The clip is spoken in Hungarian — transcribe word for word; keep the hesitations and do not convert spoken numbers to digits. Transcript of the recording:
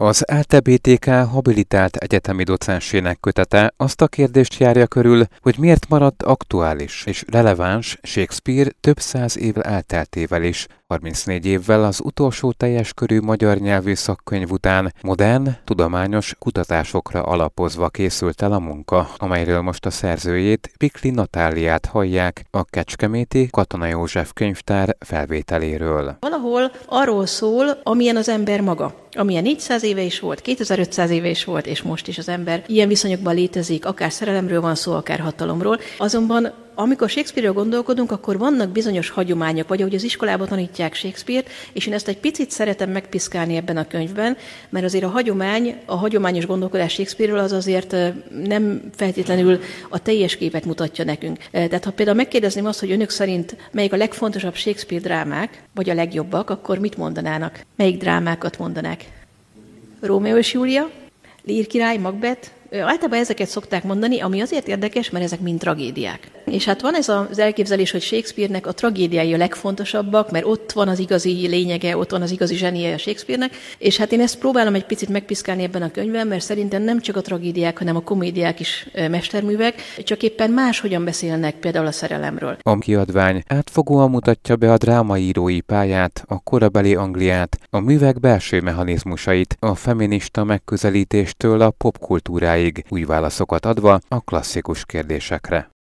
Az el té bé té ká habilitált egyetemi docensének kötete azt a kérdést járja körül, hogy miért maradt aktuális és releváns Shakespeare több száz év elteltével is. harmincnégy évvel az utolsó teljes körű magyar nyelvű szakkönyv után modern, tudományos kutatásokra alapozva készült el a munka, amelyről most a szerzőjét, Pikli Natáliát hallják a Kecskeméti Katona József Könyvtár felvételéről. Valahol arról szól, amilyen az ember maga. Amilyen négyszáz éve is volt, kétezer-ötszáz éve is volt, és most is az ember ilyen viszonyokban létezik, akár szerelemről van szó, akár hatalomról. Azonban amikor Shakespeare-ről gondolkodunk, akkor vannak bizonyos hagyományok, vagy ahogy az iskolában tanítják Shakespeare-t, és én ezt egy picit szeretem megpiszkálni ebben a könyvben, mert azért a hagyomány, a hagyományos gondolkodás Shakespeare-ről az azért nem feltétlenül a teljes képet mutatja nekünk. Tehát ha például megkérdezném azt, hogy önök szerint melyik a legfontosabb Shakespeare drámák, vagy a legjobbak, akkor mit mondanának? Melyik drámákat mondanák? Rómeó és Júlia, Lear király, Macbeth. Általában ezeket szokták mondani, ami azért érdekes, mert ezek mind tragédiák. És hát van ez az elképzelés, hogy Shakespeare-nek a tragédiái a legfontosabbak, mert ott van az igazi lényege, ott van az igazi zsenie a Shakespeare-nek, és hát én ezt próbálom egy picit megpiszkálni ebben a könyvben, mert szerintem nem csak a tragédiák, hanem a komédiák is mesterművek, csak éppen máshogyan beszélnek például a szerelemről. A kiadvány átfogóan mutatja be a drámaírói pályát, a korabeli Angliát, a művek belső mechanizmusait, a feminista megközelítéstől a popkultúráig, új válaszokat adva a klasszikus kérdésekre.